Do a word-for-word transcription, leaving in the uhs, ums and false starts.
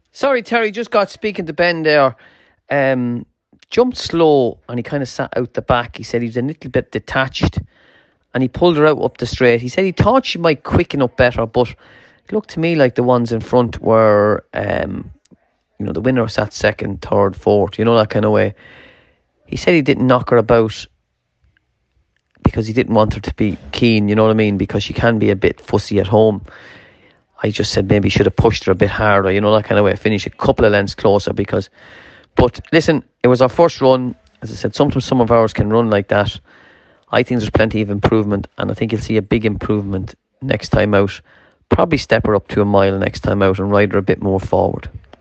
Sorry, Terry, just got speaking to Ben there. Um, jumped slow and he kind of sat out the back. He said he was a little bit detached and he pulled her out up the straight. He said he thought she might quicken up better, but it looked to me like the ones in front were, um, you know, the winner sat second, third, fourth, you know, that kind of way. He said he didn't knock her about because he didn't want her to be keen, you know what I mean, because she can be a bit fussy at home. I just said maybe he should have pushed her a bit harder, you know, that kind of way. Finish a couple of lengths closer because... But listen, it was our first run. As I said, sometimes some of ours can run like that. I think there's plenty of improvement, and I think you'll see a big improvement next time out. Probably step her up to a mile next time out and ride her a bit more forward.